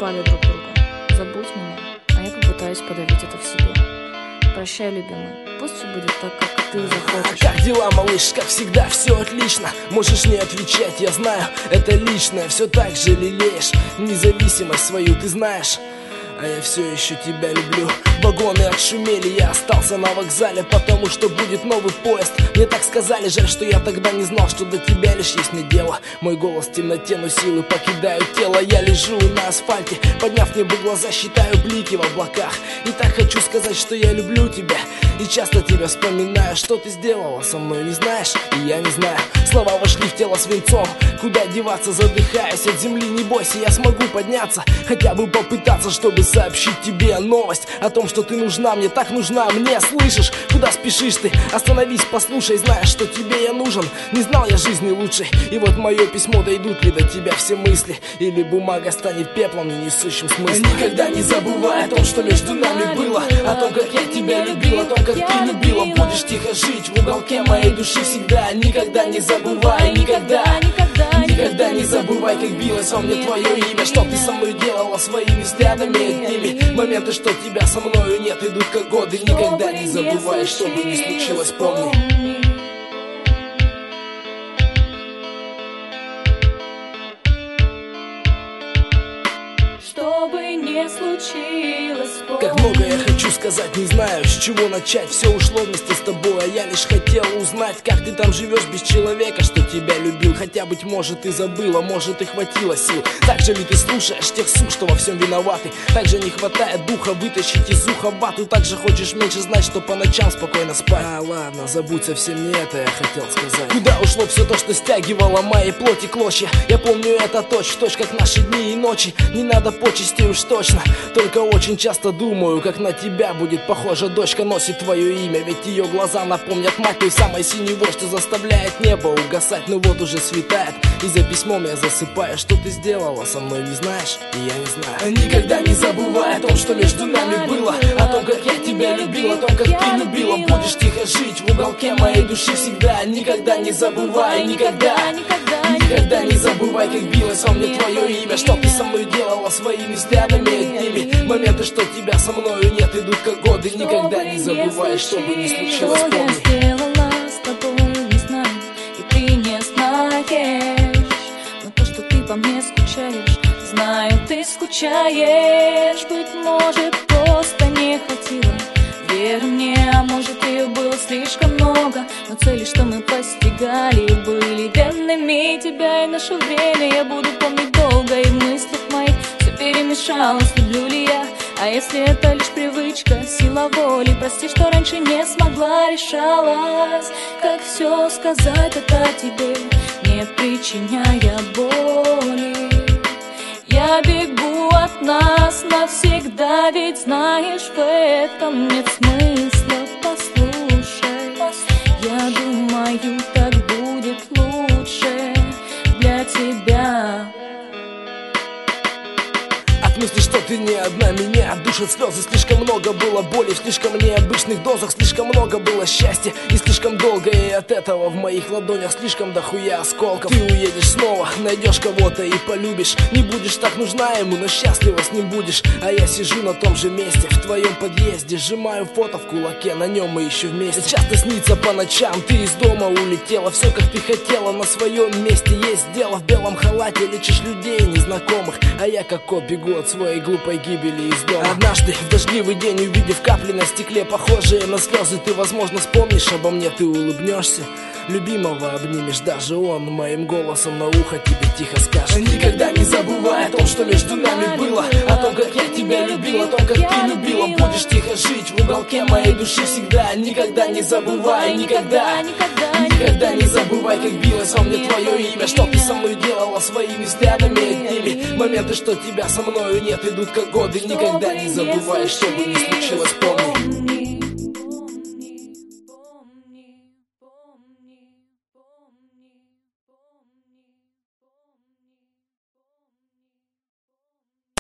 разочаровали друг друга. Забудь меня, а я попытаюсь подавить это в себе. Прощай, любимый, пусть все будет так, как ты захочешь. Как дела, малыш? Как всегда, все отлично. Можешь не отвечать, я знаю, это личное. Все так же лелеешь независимость свою, ты знаешь. А я все еще тебя люблю. Вагоны отшумели, я остался на вокзале, потому что будет новый поезд. Мне так сказали, жаль, что я тогда не знал, что до тебя лишь есть мне дело. Мой голос в темноте, но силы покидают тело. Я лежу на асфальте, подняв небо глаза, считаю блики в облаках. И так хочу сказать, что я люблю тебя, и часто тебя вспоминаю. Что ты сделала со мной, не знаешь, и я не знаю. Слова вошли в тело свинцом, куда деваться, задыхаясь от земли. Не бойся, я смогу подняться, хотя бы попытаться, чтобы сообщить тебе новость о том, что ты нужна мне, так нужна мне. Слышишь, куда спешишь ты? Остановись, послушай, знаешь, что тебе я нужен. Не знал я жизни лучшей, и вот мое письмо, дойдут ли до тебя все мысли, или бумага станет пеплом, не несущим смысла. Никогда не забывай о том, что между нами было, о том, как я тебя любил, о том, как ты любила. Будешь тихо жить в уголке моей души всегда. Никогда не забывай, никогда не забывай, как билось во мне твое имя, что ты со мной делала своими взглядами одними. Моменты, что тебя со мною нет, идут как годы. Никогда не забывай, что бы ни случилось, помни. Что бы ни случилось, помни. Как много я хочу сказать, не знаю, с чего начать. Все ушло вместе с тобой, а я лишь хотел узнать, как ты там живешь без человека, что тебя любил. Хотя, быть может, ты забыла, может, и хватило сил. Так же ли ты слушаешь тех сук, что во всем виноваты? Так же не хватает духа вытащить из уха вату. Так же хочешь меньше знать, что по ночам спокойно спать. А ладно, забудь, совсем не это я хотел сказать. Куда ушло все то, что стягивало моей плоти клочья? Я помню это точь-в-точь, как наши дни и ночи. Не надо почести уж точно, только очень часто думаю, как на тебя будет похожа дочка. Носит твое имя, ведь ее глаза напомнят мать той самой синевой, что заставляет небо угасать. Но вот уже светает, и за письмом я засыпаю. Что ты сделала со мной, не знаешь, и я не знаю. Никогда не забывай о том, что между нами было, о том, как я тебя любил, о том, как ты любила. Будешь тихо жить в уголке моей души всегда. Никогда не забывай, никогда не забывай, как билось во мне твое имя, что ты со мной делала своими взглядами одними. Моменты, что тебя со мною нет, идут как годы. Никогда не забывай, что бы ни случилось, помни. Что я сделала с тобой, не знаю, и ты не знаешь. Но то, что ты по мне скучаешь, знаю, ты скучаешь. Быть может, просто не хватило веры мне, а может, ее было слишком много. Но цели, что мы постигали, были верными. Тебя и наше время я буду помнить долго, и в мыслях моих все перемешалось, люблю ли я. А если это лишь привычка, сила воли, прости, что раньше не смогла, решалась, как все сказать это тебе, не причиняя боли. Я бегу от нас навсегда, ведь знаешь, в этом нет смысла. Послушай, я думаю, так будет лучше для тебя. От мысли, что ты не одна, меня душат слезы. Слишком много было боли в слишком необычных дозах. Слишком много было счастья и слишком долго. И от этого в моих ладонях слишком дохуя осколков. Ты уедешь снова, найдешь кого-то и полюбишь. Не будешь так нужна ему, но счастлива с ним будешь. А я сижу на том же месте, в твоем подъезде, сжимаю фото в кулаке, на нем мы еще вместе. Часто снится по ночам, ты из дома улетела. Все как ты хотела, на своем месте есть дело. В белом халате лечишь людей незнакомых, а я как кот бегу от своей глупой гибели из дома. Однажды в дождливый день, увидев капли на стекле, похожие на слезы, ты, возможно, вспомнишь обо мне, ты улыбнешься, любимого обнимешь, даже он моим голосом на ухо тебе тихо скажет. Никогда не забывай о том, что между нами было, о том, как я тебя любил, о том, как ты любила. Будешь тихо жить в уголке моей души всегда. Никогда не забывай, никогда не забывай, как билось во мне твое имя, что ты со мной делала своими взглядами одними. Моменты, что тебя со мною нет, идут как годы. Никогда не забывай, что бы ни случилось, помни.